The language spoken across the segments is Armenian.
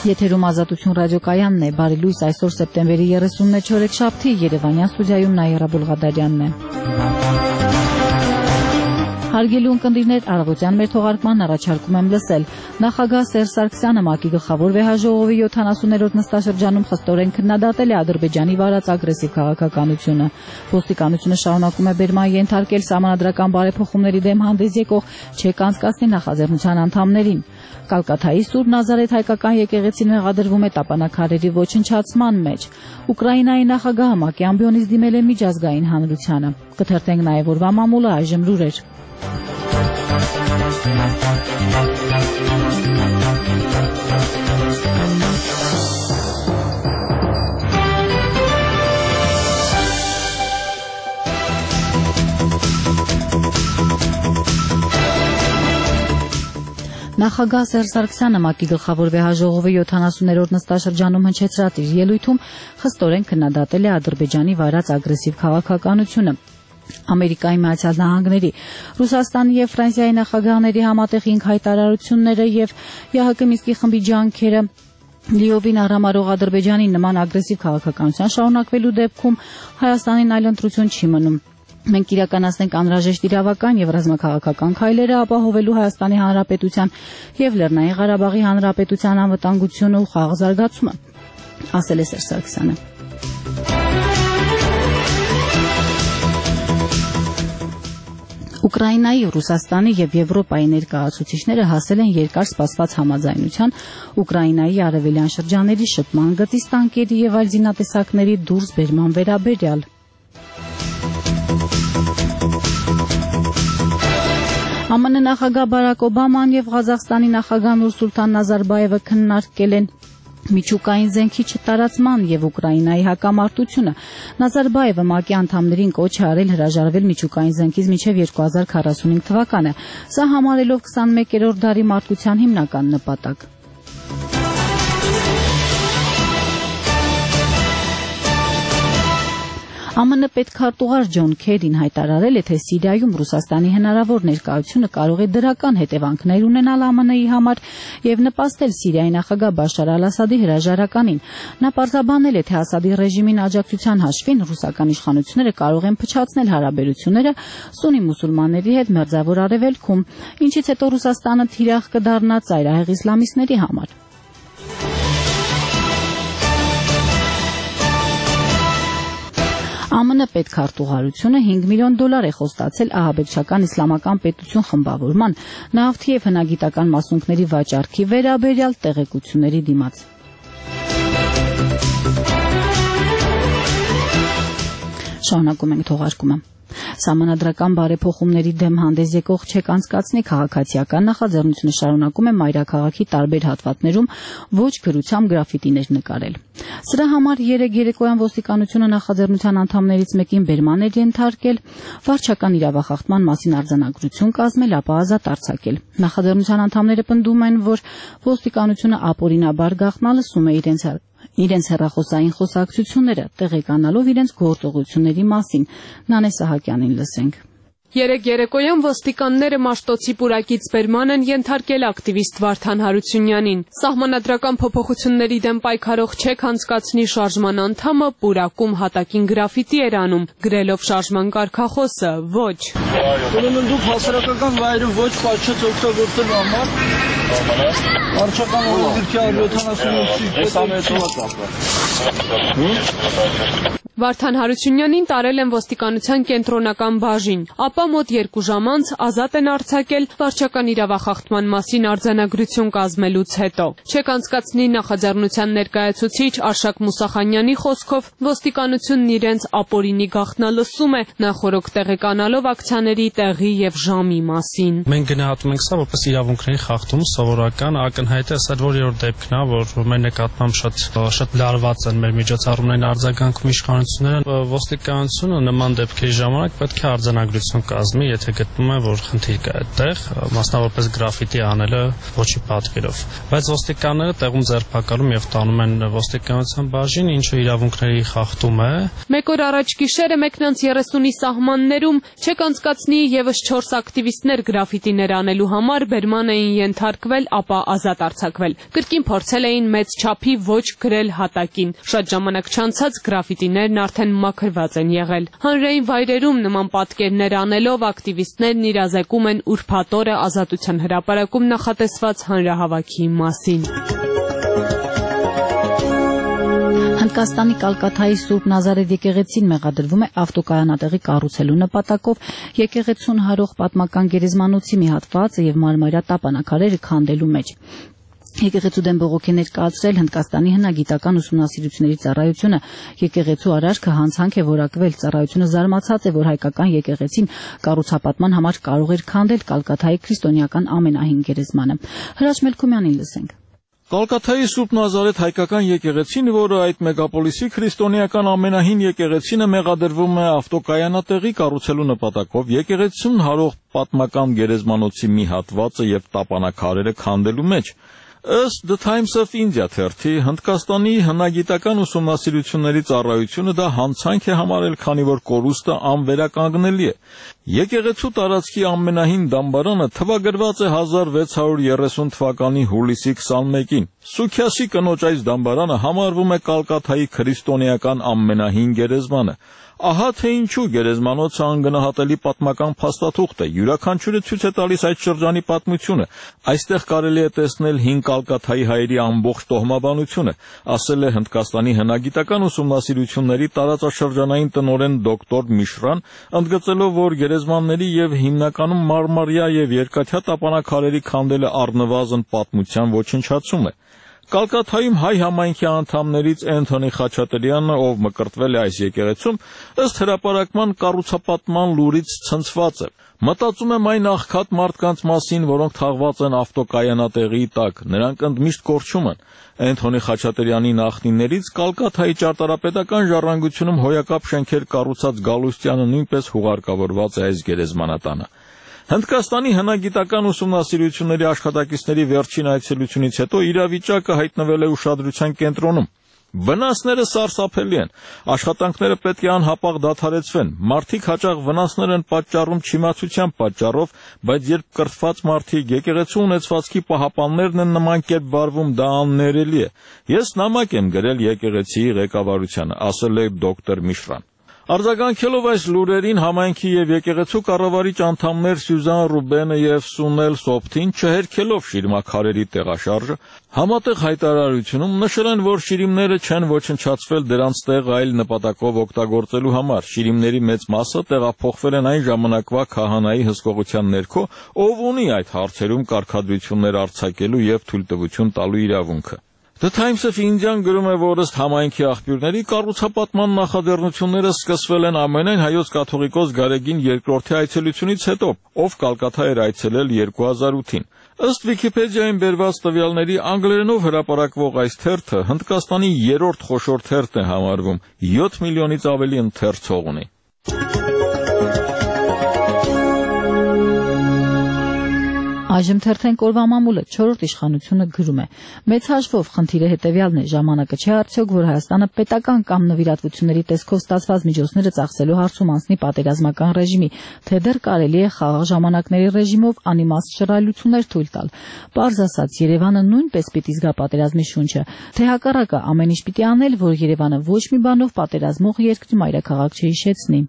Եթերում Ազատություն ռադիոկայանն է, բարի լույս, այսօր սեպտեմբերի 30-ը չորեքշաբթի, Երևանյան ստուդիայում Նաիրա Բուլղադարյանն է։ Հարգելի ունկնդիրներ, առավոտյան մեր թողարկման առաջարկում եմ լսել. Նախագահ Սերժ Սարգսյանը ՄԱԿ-ի գլխավոր վեհաժողովի 70-րդ նստաշրջանում խստորեն քննադատել է Ադրբեջանի վարած ագրեսիվ քաղաքականությունը։ Ոստիկանությունը շարունակում է բերման ենթարկել սահմանադրական բարեփոխումների դեմ հանդես եկող չեկ անցկացնի նախաձեռնության անդամներին։ Կալկաթայի Սուրբ Նազարեթ հայկական եկեղեցին մեղադրվում է տապանաքարերի ոչնչացման մեջ։ Ուկրաինայի նախագահը ՄԱԿ-ի ամբիոնից դիմել է միջազգային հանրությանը։ Կթերթենք նաև օրվա մամուլը, այժմ լուրեր։ Նախագահ Սերժ Սարգսյանը ՄԱԿ-ի գլխավոր վեհաժողովի 70-րդ նստաշրջանում հնչեցրած իր ելույթում խստորեն քննադատել է Ադրբեջանի վարած ագրեսիվ քաղաքականությունը։ Ամերիկայի Միացյալ Նահանգների, Ռուսաստանի եւ Ֆրանսիայի նախագահների համատեղ 5 հայտարարությունները եւ ԵԱՀԿ Մինսկի խմբի ջանքերը լիովին արհամարհող Ադրբեջանի նման ագրեսիվ քաղաքականության շարունակվելու դեպքում Հայաստանին այլ ընտրություն չի մնում։ Մենք իրականացնենք անհրաժեշտ իրավական եւ ռազմաքաղաքական քայլերը ապահովելու Հայաստանի Հանրապետության եւ Լեռնային Ղարաբաղի Հանրապետության անվտանգությունը ու խաղաղ զարգացումը, ասել է Սերժ Սարգսյանը։ Ուկրաինայի, Ռուսաստանի եւ Եվրոպայի ներկայացուցիչները հասել են երկար սպասված համաձայնության Ուկրաինայի արևելյան շրջանների շփման գծից տանկերի եւ այլ զինատեսակների դուրս բերման վերաբերյալ։ ԱՄՆ նախագահ Բարակ Օբաման եւ Ղազախստանի նախագահ Նուրսուլտան Նազարբայևը քննարկել են միջուկային զենքի չտարածման եւ Ուկրաինայի հակամարտությունը։ Նազարբայևը ՄԱԿ-ի անդամներին կոչ է արել հրաժարվել միջուկային զենքից մինչեւ 2045 թվականը, սա համարելով 21-րդ դարի մարտության հիմնական նպատակ։ ԱՄՆ պետքարտուղար Ջոն Քերին հայտարարել է, թե Սիրիայում Ռուսաստանի հնարավոր ներկայությունը կարող է դրական հետևանքներ ունենալ ԱՄՆ-ի համար եւ նպաստել Սիրիայի նախագահ Բաշար Ալ-Ասադի հրաժարականին։ Նա պարզաբանել է, թե Ասադի ռեժիմին աջակցության հաշվին ռուսական իշխանությունները կարող են փչացնել հարաբերությունները սուննի մուսուլմանների հետ Մերձավոր Արևելքում, ինչից հետո Ռուսաստանը թիրախ կդառնա ծայրահեղ իսլամիստների համար։ ԱՄՆ պետքարտուղարությունը $5 միլիոն է խոստացել ահաբեկչական իսլամական պետություն խմբավորման, նավթի եւ հնագիտական մասունքների վաճառքի վերաբերյալ տեղեկությունների դիմաց։ Շարունակում ենք թողարկումը։ Սահմանադրական բարեփոխումների դեմ հանդես եկող չեկ անցկացնի քաղաքացիական նախաձեռնությունը շարունակում է մայրաքաղաքի տարբեր հատվածներում ոչ գրությամբ գրաֆիտիներ նկարել։ Սրա համար երեկոյան ոստիկանությունը նախաձեռնության անդամներից մեկին բերման էր ենթարկել, վարչական իրավախախտման մասին արձանագրություն կազմել, ապա ազատ արձակել։ Նախաձեռնության անդամները պնդում են, որ ոստիկանությունը ապօրինաբար գաղտնալսում է իրենց հեռախոսային խոսակցությունները, տեղեկանալով իրենց գործողությունների մասին։ Նանե Սահակյանին լսենք։ Երեկոյան ոստիկանները Մաշտոցի պուրակից բերման են ենթարկել ակտիվիստ Վարդան Հարությունյանին։ Սահմանադրական փոփոխությունների դեմ պայքարող չեկ անցկացնի շարժման անդամը պուրակում հատակին գրաֆիտի էր անում, գրելով շարժման կարգախոսը՝ ոչ։ Ուրեմն դուք հասարակական վայրում ոչ պատշաճ օգտագործելու համար վարչական օրենքի 178-ի Վարդան Հարությունյանին տարել են ոստիկանության կենտրոնական բաժին, ապա մոտ 2 ժամ անց ազատ են արձակել վարչական իրավախախտման մասին արձանագրություն կազմելուց հետո։ Չեկ անցկացնի նախաձեռնության ներկայացուցիչ Արշակ Մուսախանյանի խոսքով ոստիկանությունն իրենց ապօրինի գաղտնալսում է, նախորոք տեղեկանալով ակցիաների տեղի եւ ժամի մասին։ Մենք գնահատում ենք սա որպես իրավունքների խախտում, սովորական ակնհայտ է, սա որևէ դեպքն է, որ մեր նկատմամբ շատ լարված են մեր միջոցառումներին արձագանքում իշխանությունները իշխանությունները ոստիկանությունը նման դեպքերի ժամանակ պետք է արձանագրություն կազմի, եթե գտնում է, որ խնդիր կա այդտեղ, մասնավորապես գրաֆիտի անելը ոչի պատկերով։ Բայց ոստիկանները տեղում ձերբակալում եւ տանում են ոստիկանության բաժին, ինչը իրավունքների խախտում է։ Մեկ օր առաջ գիշերը մեկնանց 30-ի սահմաններում չեք անցկացնի եւս 4 ակտիվիստներ գրաֆիտիներ անելու համար բերման էին ենթարկվել, ապա ազատ արձակվել։ Կրկին փորձել էին մեծ չափի ոչ գրել հատակին։ Շատ ժամանակ չանցած գրաֆիտիներն արդեն մաքրված են եղել։ Հանրային վայրերում նման պատկերներ անելով ակտիվիստներն իրազեկում են ուրբաթ օրը Ազատության հրապարակում նախատեսված հանրահավաքի մասին։ Հնդկաստանի Կալկաթայի Սուրբ Նազարեթ եկեղեցին մեղադրվում է ավտոկայանատեղի կառուցելու նպատակով եկեղեցուն հարող պատմական գերեզմանոցի մի հատվածը եւ մարմարյա տապանակարերը քանդելու մեջ։ Եկեղեցու դեմ բողոք է ներկայացրել Հնդկաստանի հնագիտական ուսումնասիրությունների ծառայությունը։ Եկեղեցու արարքը հանցանք է որակվել։ Ծառայությունը զարմացած է, որ հայկական եկեղեցին կառուցապատման համար կարող էր քանդել Կալկաթայի քրիստոնեական ամենահին գերեզմանը։ Հրաչ Մելքումյանին լսենք։ Կալկաթայի Սուրբ Նազարեթ հայկական եկեղեցին, որը այդ մեգապոլիսի քրիստոնեական ամենահին եկեղեցին է, մեղադրվում է ավտոկայանատեղի կառուցելու նպատակով եկեղեցուն հարող պատմական գերեզմանոցի մի հատվածը եւ տապանակարերը քանդելու մեջ։ Ըստ The Times of India թերթի Հնդկաստանի հնագիտական ուսումնասիրությունների ծառայությունը դա հանցանք է համարել, քանի որ կորուստը անվերականգնելի է։ Եկեղեցու տարածքի ամենահին դամբարանը թվագրված է 1630 թվականի հուլիսի 21-ին։ Սուքյասի կնոջ այս դամբարանը համարվում է Կալկաթայի քրիստոնեական ամենահին գերեզմանը։ Ահա թե ինչու գերեզմանոցը անգնահատելի պատմական փաստաթուղթ է, յուրաքանչյուրը ցույց է տալիս այդ շրջանի պատմությունը։ Այստեղ կարելի է տեսնել հին Կալկաթայի հայերի ամբողջ տոհմաբանությունը, ասել է Հնդկաստանի հնագիտական ուսումնասիրությունների տարածաշրջանային տնօրեն դոկտոր Միշրան, ընդգծելով, որ գերեզմանների եւ հիմնականում մարմարյա եւ երկաթյա տապանակարերի քանդելը առնվազն պատմության ոչնչացում է։ Կալկաթայում հայ համայնքի անդամներից Էնթոնի Խաչատրյանը, ով մկրտվել է այս եկեղեցում, ըստ հրապարակման կառուցապատման լուրից ցնցված է։ Մտածում եմ այն աղքատ մարդկանց մասին, որոնք թաղված են ավտոկայանատեղի տակ, նրանք ընդմիշտ կորչում են։ Էնթոնի Խաչատրյանի նախնիներից Կալկաթայի ճարտարապետական ժառանգությունում հոյակապ շենքեր կառուցած Գալուստյանը նույնպես հուղարկավորված է այս գերեզմանատանը։ Հնդկաստանի հնագիտական ուսումնասիրությունների աշխատակիցների վերջին այցելությունից հետո իրավիճակը հայտնվել է ուշադրության կենտրոնում։ Վնասները սարսափելի են։ Աշխատանքները պետք է անհապաղ դադարեցվեն։ Մարդիկ հաճախ վնասներ են պատճառում չիմացության պատճառով, բայց երբ կրթված մարդիկ եկեղեցու ունեցվածքի պահապաններն են նման կերպ վարվում, դա աններելի է։ Ես նամակ եմ գրել եկեղեցիի ղեկավարությանը, ասել է դոկտոր Միշրան։ Արձագանքելով այս լուրերին համայնքի եւ եկեղեցու կառավարիչ անդամներ Սյուզան Ռուբենը եւ Սունել Սոփթին չհերքելով շիրմաքարերի տեղաշարժը համատեղ հայտարարությունում նշել են, որ շիրիմները չեն ոչնչացվել դրանց տեղ այլ նպատակով օգտագործելու համար։ Շիրիմների մեծ մասը տեղափոխվել են այն ժամանակվա քահանայի հսկողության ներքո, ով ունի այդ հարցերում կարգադրություններ արձակելու եւ թույլտվություն տալու իրավունքը։ The Times of India-ն գրում է, որ ըստ համայնքի աղբյուրների կառուցապատման նախաձեռնությունները սկսվել են ամենայն հայոց կաթողիկոս Գարեգին II-ի այցելությունից հետո, ով Կալկաթա էր այցելել 2008-ին։ Ըստ Վիկիպեդիայում բերված տվյալների անգլերենով հրապարակվող այս թերթը Հնդկաստանի 3-րդ խոշոր թերթն է համարվում, 7 միլիոնից ավելի ընթերցող ունի։ Այժմ թերթենք օրվա մամուլը 4-րդ իշխանությունը գրում է. Մեծ հաշվով խնդիրը հետևյալն է, ժամանակը չէ արդյոք, որ Հայաստանը պետական կամ նվիրատվությունների տեսքով ստացված միջոցները ծախսելու հարցում անցնի պատերազմական ռեժիմի, թե դեռ կարելի է խաղաղ ժամանակների ռեժիմով անիմաստ շռայլություններ թույլ տալ։ Պարզ ասած, Երևանը նույնպես պիտի զգա պատերազմի շունչը, թե հակառակը ամեն ինչ պիտի անել, որ Երևանը ոչ մի բանով պատերազմող երկրի մայրաքաղաք չհիշեցնի։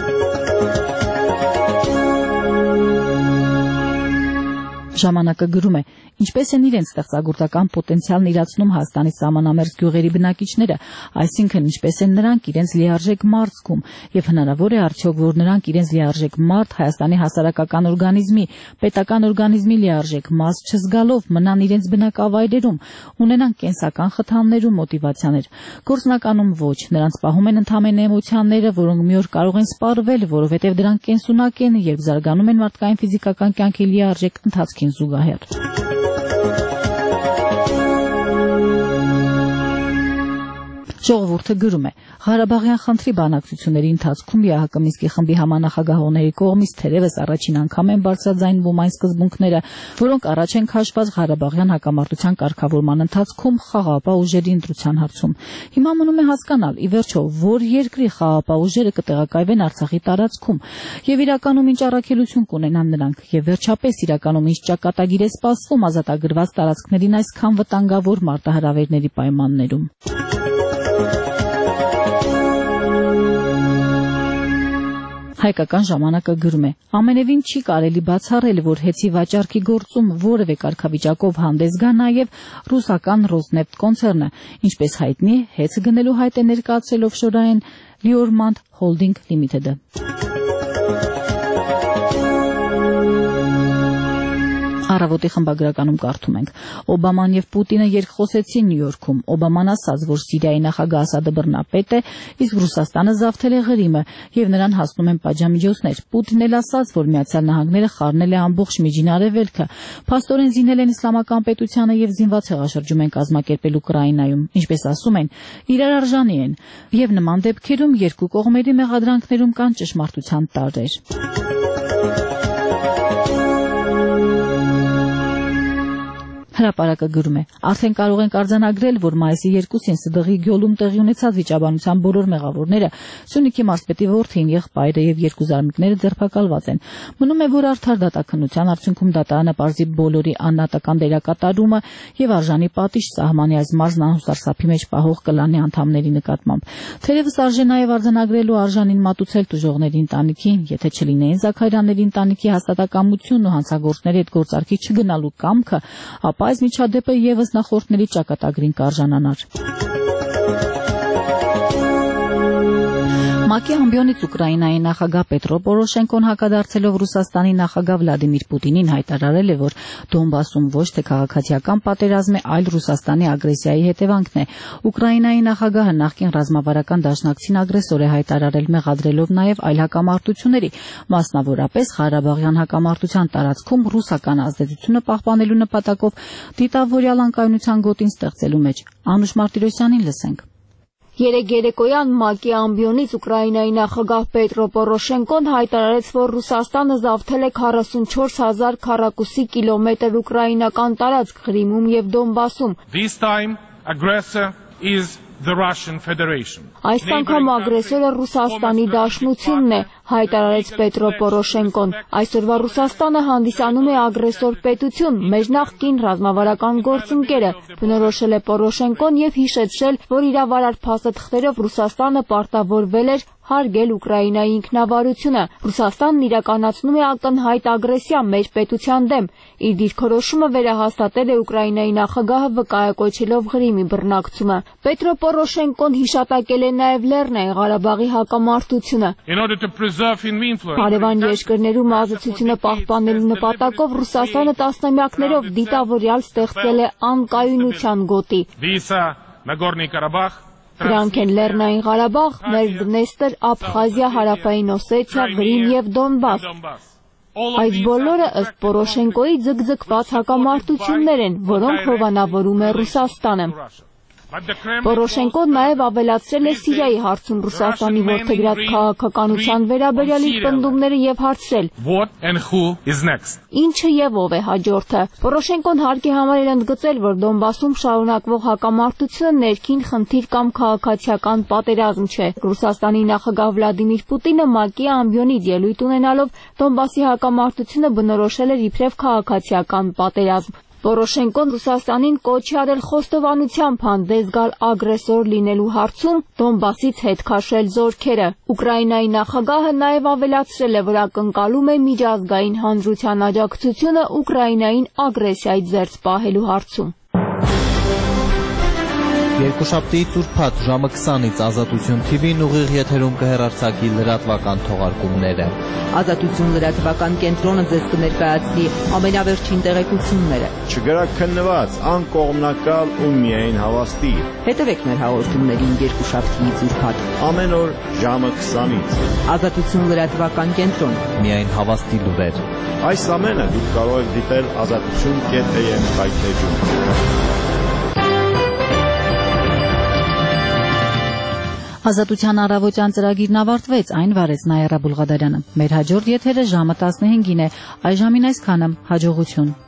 Ժամանակը գրում է. ինչպես են իրենց ստեղծագործական պոտենցիալն իրացնում Հայաստանի սահմանամերձ գյուղերի բնակիչները, այսինքն ինչպես են նրանք իրենց լիարժեք մարդ զգում, եւ հնարավոր է արդյոք, որ նրանք իրենց լիարժեք մարդ Հայաստանի հասարակական օրգանիզմի, պետական օրգանիզմի լիարժեք մաս չզգալով մնան իրենց բնակավայրերում, ունենան կենսական խթաններ ու մոտիվացիաներ։ Գործնականում ոչ, նրանց պահում են ընդհանրեն էմոցիաները, որոնք մի օր կարող են սպառվել, որովհետեւ դրանք կենսունակ են, երբ զարգանում են մարդկային ֆիզիկական կյանքի լիարժեք ընթացքին զուգահեռ։ Ժողովուրդը գրում է. Ղարաբաղյան խնդրի բանակցությունների ընթացքում ԵԱՀԿ Մինսկի խմբի համանախագահողների կողմից թերևս առաջին անգամ են բարձրաձայնվում այն սկզբունքները, որոնք առաջ են քաշված Ղարաբաղյան հակամարտության կարգավորման ընթացքում խաղաղապահ ուժերի ընտրության հարցում։ Հիմա մնում է հասկանալ, ի վերջո, որ երկրի խաղաղապահ ուժերը կտեղակայվեն Արցախի տարածքում, եւ իրականում ինչ առաքելություն կունենան նրանք, եւ վերջապես իրականում ինչ ճակատագիր է սպասվում ազատագրված տարածքներին այսքան վտանգավոր մարտահրավերների պայմաններում։ Հայկական ժամանակը գրում է. ամենևին չի կարելի բացառել, որ հեծի վաճառքի գործում որևէ կարգավիճակով հանդես գա նաև ռուսական Ռոսնեֆտ կոնցեռնը, ինչպես հայտնի է, հեծը գնելու հայտ է ներկայացրել օֆշորային Լիորմանդ Հոլդինգ Լիմիթեդը։ Առավոտի խմբագրականում կարդում ենք. Օբաման եւ Պուտինը երկխոսեցին Նյու Յորքում։ Օբաման ասաց, որ Սիրիայի նախագահ Ասադը բռնապետ է, իսկ Ռուսաստանը զավթել է Ղրիմը եւ նրան հասնում են պատժամիջոցներ։ Պուտինն էլ ասաց, որ Միացյալ Նահանգները խառնել է ամբողջ Միջին Արևելքը, փաստորեն զինել են իսլամական պետությանը եւ զինված հեղաշրջում են կազմակերպել Ուկրաինայում։ Ինչպես ասում են, իրար արժանի են եւ նման դեպքերում երկու կողմերի մեղադրանքներում կան ճշմարտության տարրեր։ Հրապարակը գրում է. Արդեն կարող ենք արձանագրել, որ մայիսի 2-ին ՍԴՂ-ի Գյոլում տեղի ունեցած վիճաբանության բոլոր մեղավորները Սյունիքի մարզպետի որդին, եղբայրը եւ երկու զարմիկները ձերբակալված են։ Մնում է, որ արդար դատաքննության արդյունքում դատարանը պարզի բոլորի աննատական դերակատարումը եւ արժանի պատիժ սահմանի այս մարզն անհուսար սափի մեջ պահող կլանի անդամների նկատմամբ։ Թերևս արժե նաեւ արձանագրելու արժանին մատուցել տուժողների ընտանիքին, եթե չլինեին Զաքարյանների ընտանիքի հաստատակամությունն ու հանցագործների հետ գործարքի չգնալու կամքը, ապա այս միջադեպը եւս նախորդների ճակատագրին կարժանանար։ ՄԱԿ-ի ամբիոնից Ուկրաինայի նախագահ Պետրո Պորոշենկոն հակադարձելով Ռուսաստանի նախագահ Վլադիմիր Պուտինին հայտարարել է, որ Դոնբասում ոչ թե քաղաքացիական պատերազմ է, այլ Ռուսաստանի ագրեսիայի հետևանքն է։ Ուկրաինայի նախագահը նախկին ռազմավարական դաշնակցին ագրեսոր է հայտարարել, մեղադրելով նաև այլ հակամարտությունների, մասնավորապես Ղարաբաղյան հակամարտության տարածքում ռուսական ազդեցությունը պահպանելու նպատակով դիտավորյալ անկայունության գոտին ստեղծելու մեջ։ Անուշ Մարտիրոսյանին լսենք։ Երեկ երեկոյան ՄԱԿ-ի ամբիոնից Ուկրաինայի նախագահ Պետրո Պորոշենկոն հայտարարեց, որ Ռուսաստանը զավթել է 44,000 քառակուսի կիլոմետր ուկրաինական տարածք Ղրիմում եւ Դոնբասում։ Այս անգամ ագրեսորը Ռուսաստանի Դաշնությունն է, հայտարարեց Պետրո Պորոշենկոն։ Այսօրվա Ռուսաստանը հանդիսանում է ագրեսոր պետություն, մեր նախկին ռազմավարական գործընկերը, բնորոշել է Պորոշենկոն եւ հիշեցրել, որ իրավարար փաստաթղթերով Ռուսաստանը պարտավորվել էր հարգել Ուկրաինայի ինքնավարությունը։ Ռուսաստանն իրականացնում է ակնհայտ ագրեսիա մեր պետության դեմ։ Իր դիրքորոշումը վերահաստատել է Ուկրաինայի նախագահը վկայակոչելով Ղրիմի բռնակցումը։ Պետրո Պորոշենկոն հիշատակել է նաև Լեռնային Ղարաբաղի հակամարտությունը։ Հարևան երկրներում ազատությունը պահպանելու նպատակով Ռուսաստանը տասնամյակներով դիտավորյալ ստեղծել է անկայունության գոտի։ Դրանք են Լեռնային Ղարաբաղ, Ներդնեստր, Աբխազիա, Հարավային Օսեթիա, Ղրիմ եւ Դոնբաս։ Այս բոլորը ըստ Պորոշենկոյի ձգձգված հակամարտություններ են, որոնք հովանավորում է Ռուսաստանը։ Պորոշենկոն նաև ավելացրել է Սիրիայի հարցում Ռուսաստանի որդեգրած քաղաքականության վերաբերյալ իր պնդումները եւ հարցրել. Ինչը եւ ով է հաջորդը։ Պորոշենկոն հարկ է համարել ընդգծել, որ Դոնբասում շարունակվող հակամարտությունը ներքին խնդիր կամ քաղաքացիական պատերազմ չէ։ Ռուսաստանի նախագահ Վլադիմիր Պուտինը ՄԱԿ-ի ամբիոնից ելույթ ունենալով Դոնբասի հակամարտությունը բնորոշել էր իբրև քաղաքացիական պատերազմ։ Պորոշենկոն Ռուսաստանին կոչ է արել խոստովանությամբ հանդես գալ ագրեսոր լինելու հարցում Դոնբասից հետ քաշել զորքերը։ Ուկրաինայի նախագահը նաև ավելացրել է, որ ակնկալում է միջազգային հանրության աջակցությունը Ուկրաինային ագրեսիայից զերծ պահելու հարցում։ Երկուշաբթի ծուրփաթ ժամը 20-ից Ազատություն TV-ն ուղիղ եթերում կհեռարձակի լրատվական թողարկումները։ Ազատություն լրատվական կենտրոնը ձեզ կներկայացնի ամենավերջին տեղեկությունները։ Չգրակ քննված, անկողմնակալ ու միայն հավաստի։ Հետևեք մեր հաղորդումներին երկուշաբթի ծուրփաթ ամեն օր ժամը 20-ից։ Ազատություն լրատվական կենտրոն, միայն հավաստի լուրեր։ Այս ամենը դուք կարող եք դիտել azatutun.am հայտարարում։ Ազատության առավոտյան ծրագիրն ավարտվեց, այն վարեց Նայարա Բուլղադարյանը։ Մեր հաջորդ եթերը ժամը 15-ին է, այժմին այսքանը, հաջողություն։